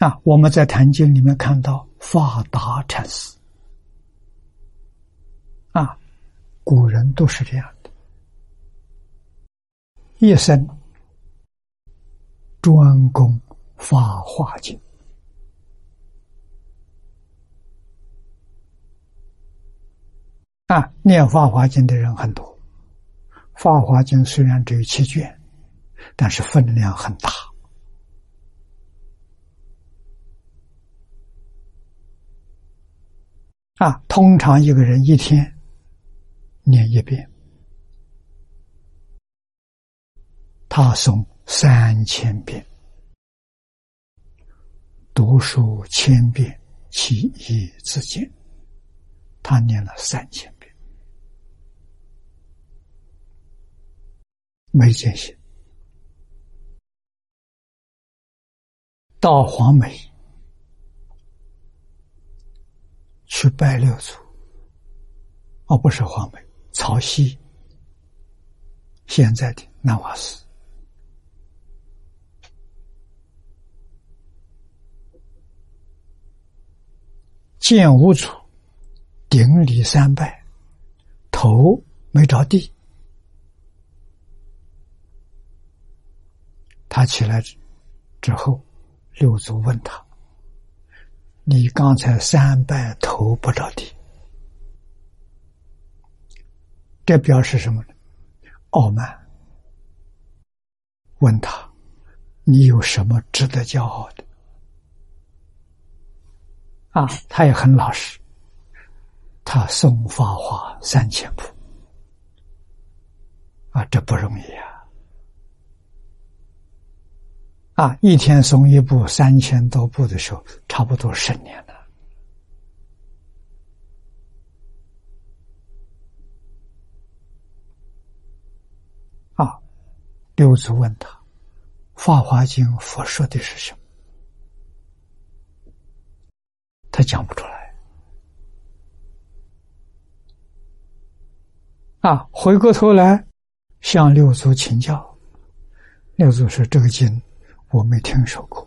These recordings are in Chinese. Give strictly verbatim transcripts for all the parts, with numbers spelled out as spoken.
啊，我们在坛经里面看到法达禅师，啊，古人都是这样的，一生专攻法华经。啊，念法华经的人很多。法华经虽然只有七卷，但是分量很大。啊，通常一个人一天念一遍，他诵三千遍，读书千遍，其义自见。他念了三千遍，没见性。到黄梅去拜六祖，哦，不是黄梅，曹溪，现在的南华寺。见五祖，顶礼三拜，头没着地。他起来之后，六祖问他：“你刚才三拜头不着地，这表示什么呢？傲慢。”问他：“你有什么值得骄傲的？”啊，他也很老实。他诵法华三千部，啊，这不容易啊！啊，一天诵一部，三千多部的时候，差不多十年了。啊，六祖问他，《法华经》佛说的是什么？他讲不出来。啊，回过头来向六祖请教，六祖说：“这个经我没听说过，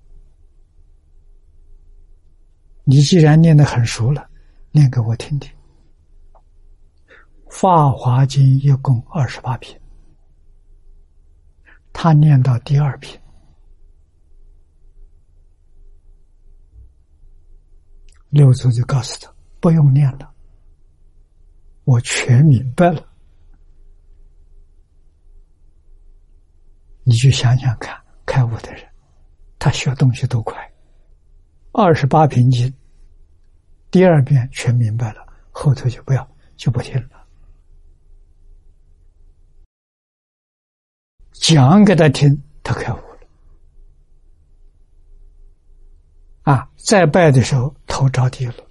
你既然念得很熟了，念给我听听。”法华经一共二十八篇，他念到第二篇，六祖就告诉他不用念了，我全明白了。你去想想看，开悟的人，他学东西多快。二十八篇经，第二遍全明白了，后头就不要就不听了。讲给他听，他开悟了。啊，再拜的时候头着地了。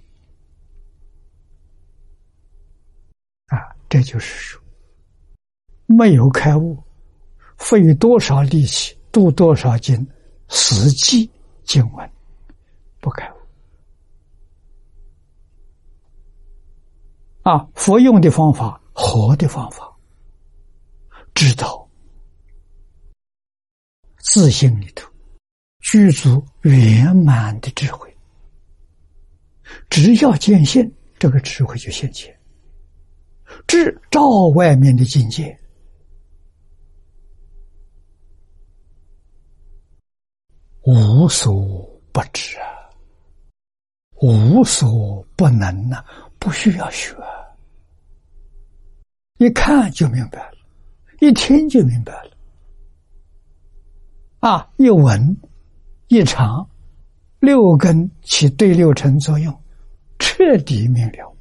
啊，这就是说，没有开悟，费多少力气，读多少经，死记经文，不开悟。啊，佛用的方法，活的方法，知道自性里头具足圆满的智慧，只要见性，这个智慧就现前，智照外面的境界，无所不知啊，无所不能啊，不需要学，一看就明白了，一听就明白了。啊，一闻一尝，六根起对六尘作用，彻底明了。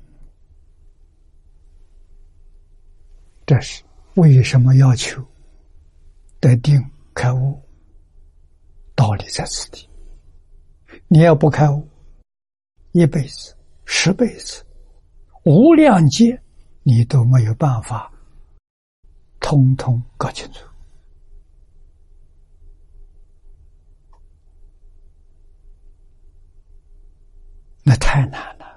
这是为什么要求得定开悟，道理在此地。你要不开悟，一辈子十辈子无量劫你都没有办法通通搞清楚。那太难了。